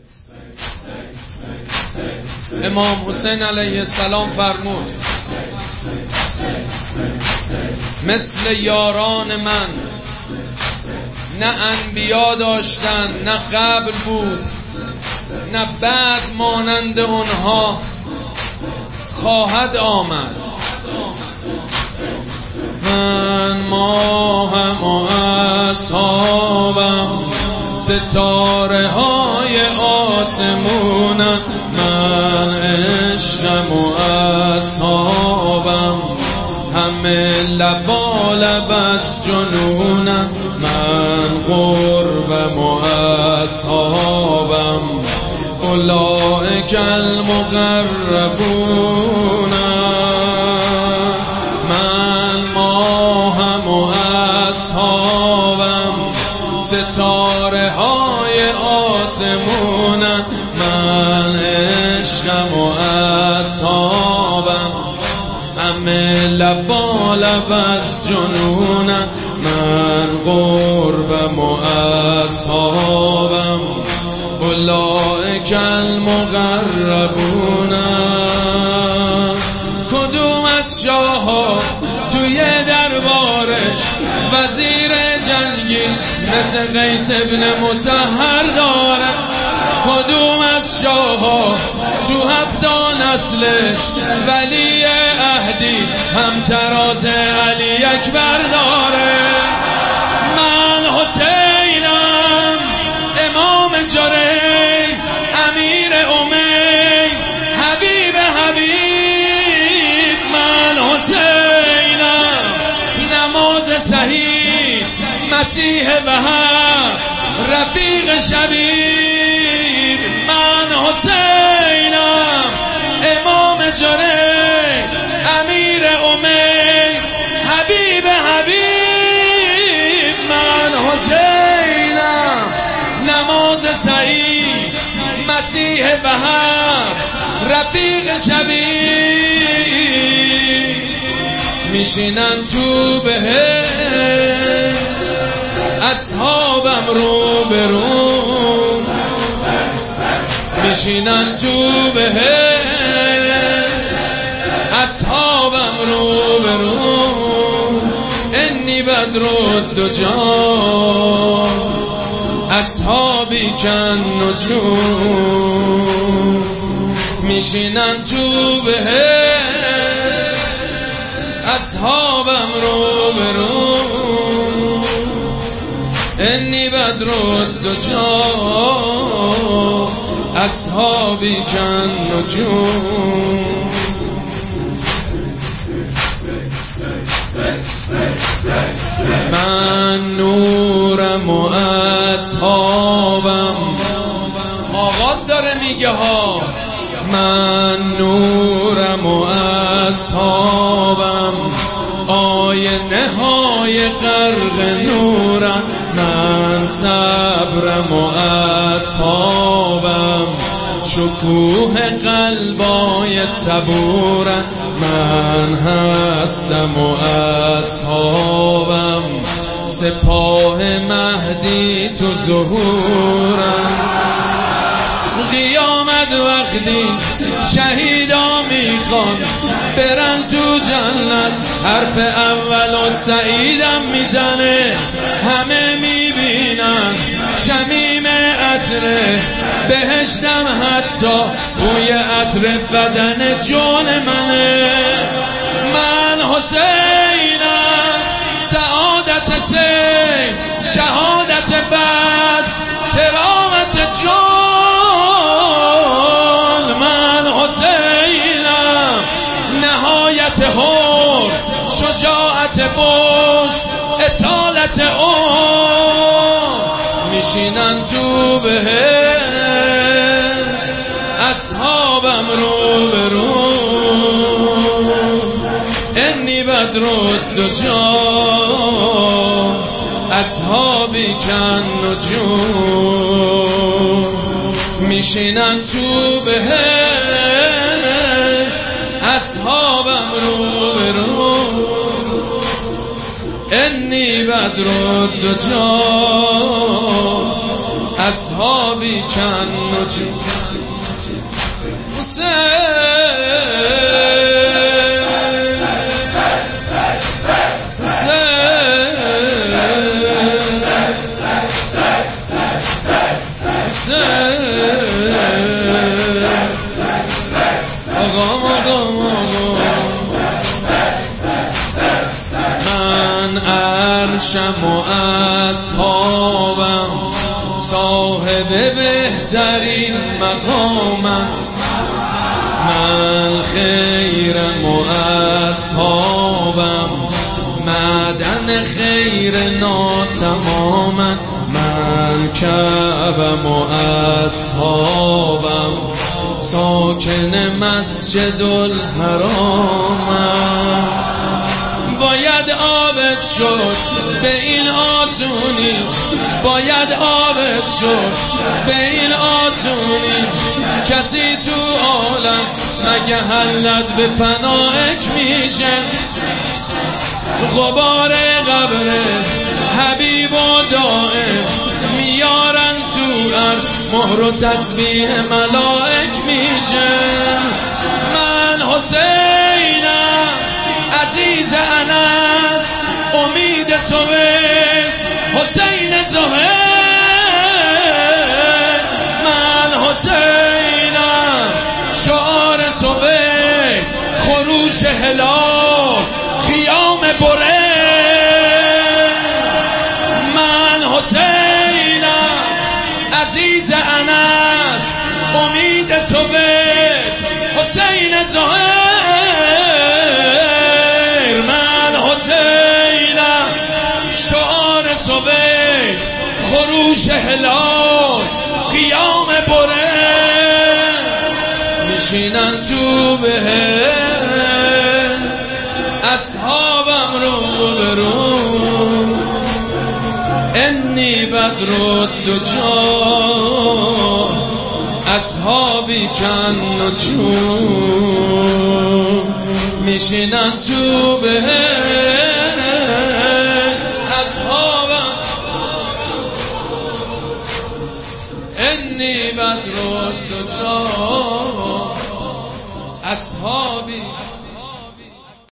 امام حسین علیه السلام فرمود مثل یاران من نه انبیا داشتن، نه قبل بود، نه بعد مانند اونها خواهد آمد. من ماهم و اصحابم، ستاره های آسمونم، من عشقم و اصحابم، همه لبالب از جنونم، من قربم و اصحابم، اولئک المقربون. من ماهم و اصحابم، ستاره های آسمونم، من عشقم و اصحابم، همه لبالب از جنونم، من قربم و اصحابم، اولئک المقربون. کدوم از شاها توی دربارش وزیر جنگی مثل قیس ابن مسهر داره؟ کدوم از شاها تو 7 نسلش ولی عهدی هم تراز علی اکبر داره؟ من حسینم، امام جری، امیر امی، حبیب حبیب. من حسینم، نماز صحیح، مسیح وهب، رفیق شبیب. من حسینم، امام جری، امیر امی، حبیب حبیب. من حسینم، نماز صحیح، مسیح وهب، رفیق شبیب. میشینن تو بهشت اصحابم رو به رو، میشینن تو بهشت اصحابم رو به رو. انی بدرالدجا اصحابی کن نجوم، میشینن تو بهشت اصحابم رو به رو. انی بدرالدجا اصحابی کن نجوم. من نورم و اصحابم، آقا داره میگه ها، من نورم و اصحابم، آینه های غرق نورم، من صبرم و اصحابم، شکوه قلبای صبورم، من هستم و اصحابم، سپاه مهدی تو ظهورم. قیامت وقتی شهیدا میخوان برن تو جنت، حرف اول و سعیدم میزنه، همه میبینن شمیم عطر بهشتم، حتی بوی عطر بدن جون منه. من حسینم، سعادت سین، شهادت بد، کرامت جان. من حسینم، نهایت حور، شجاعت بوش، اصالت اون. میشینن تو بهشت اصحابم رو به رو. انی بدرالدجا اصحابی کن نجوم، میشینن تو بهشت اصحابم رو به رو. انی بدرالدجا اصحابی کن نجوم من عرشم و اصحابم صاحب بهترین مقامم من خیرم و اصحابم معدن خیر ناتمامم من کعبم و اصحابم ساکن مسجد الحرامم باید آبس شد به این آسونی باید آبس شد به این آسونی کسی تو عالم مگه حلت به فنایک میشه غبار قبر حبیب و دائم میارن تو عرش مهر و تسبیح ملائک میشه من حسینم عزیز انس امید صبح حسین زهیر من حسینم شعار صبح خروش هلال قیام بره من حسینم عزیز انس امید صبح حسین زهیر من حسینم شعار صبح خروش هلال قیام بره میشینن تو بهر اصحابم رو برو انی بدر الدجا اصحابی کن نجوم میشینن تو بهر اصحابم انی بدر الدجا اصحابی